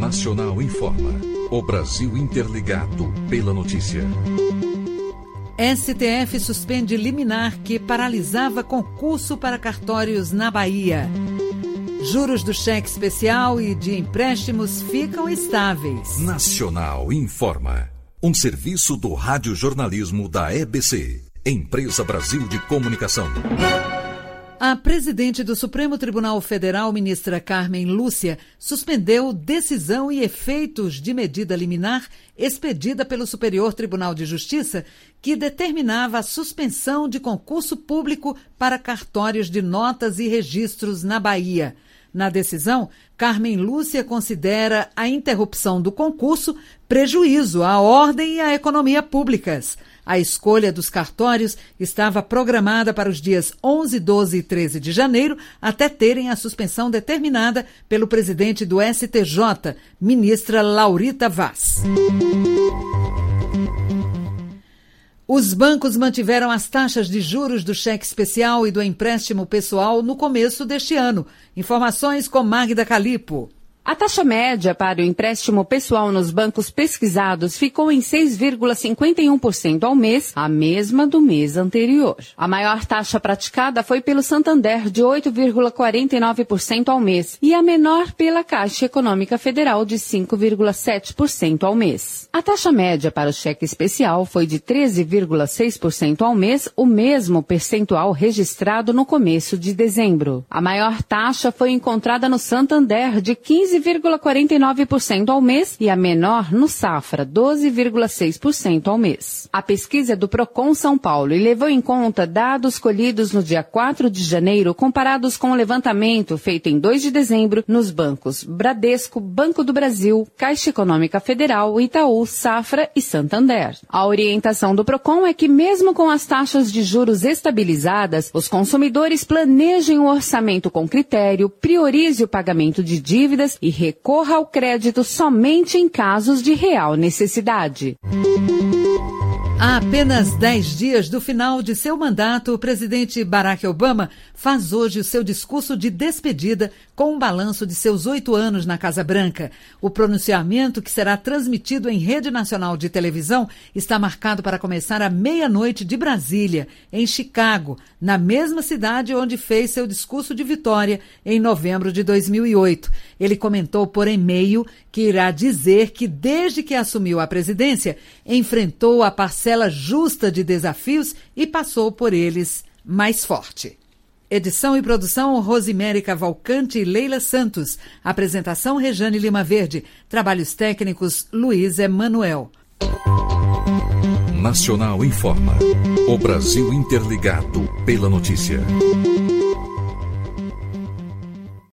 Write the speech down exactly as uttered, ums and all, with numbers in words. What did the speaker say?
Nacional informa. O Brasil interligado pela notícia. S T F suspende liminar que paralisava concurso para cartórios na Bahia. Juros do cheque especial e de empréstimos ficam estáveis. Nacional informa. Um serviço do radiojornalismo da E B C, Empresa Brasil de Comunicação. A presidente do Supremo Tribunal Federal, ministra Carmen Lúcia, suspendeu decisão e efeitos de medida liminar expedida pelo Superior Tribunal de Justiça, que determinava a suspensão de concurso público para cartórios de notas e registros na Bahia. Na decisão, Carmen Lúcia considera a interrupção do concurso prejuízo à ordem e à economia públicas. A escolha dos cartórios estava programada para os dias onze, doze e treze de janeiro, até terem a suspensão determinada pelo presidente do S T J, ministra Laurita Vaz. Os bancos mantiveram as taxas de juros do cheque especial e do empréstimo pessoal no começo deste ano. Informações com Magda Calipo. A taxa média para o empréstimo pessoal nos bancos pesquisados ficou em seis vírgula cinquenta e um por cento ao mês, a mesma do mês anterior. A maior taxa praticada foi pelo Santander, de oito vírgula quarenta e nove por cento ao mês, e a menor pela Caixa Econômica Federal, de cinco vírgula sete por cento ao mês. A taxa média para o cheque especial foi de treze vírgula seis por cento ao mês, o mesmo percentual registrado no começo de dezembro. A maior taxa foi encontrada no Santander, de quinze vírgula quarenta e nove por cento ao mês, e a menor no Safra, doze vírgula seis por cento ao mês. A pesquisa é do Procon São Paulo e levou em conta dados colhidos no dia quatro de janeiro, comparados com o levantamento feito em dois de dezembro nos bancos Bradesco, Banco do Brasil, Caixa Econômica Federal, Itaú, Safra e Santander. A orientação do Procon é que, mesmo com as taxas de juros estabilizadas, os consumidores planejem o orçamento com critério, priorize o pagamento de dívidas e recorra ao crédito somente em casos de real necessidade. Há apenas dez dias do final de seu mandato, o presidente Barack Obama faz hoje o seu discurso de despedida com um balanço de seus oito anos na Casa Branca. O pronunciamento, que será transmitido em rede nacional de televisão, está marcado para começar à meia-noite de Brasília, em Chicago, na mesma cidade onde fez seu discurso de vitória em novembro de dois mil e oito. Ele comentou por e-mail que irá dizer que, desde que assumiu a presidência, enfrentou a parcela justa de desafios e passou por eles mais forte. Edição e produção Rosimere Cavalcante e Leila Santos. Apresentação Rejane Lima Verde. Trabalhos técnicos Luiz Emanuel. Nacional informa. O Brasil interligado pela notícia.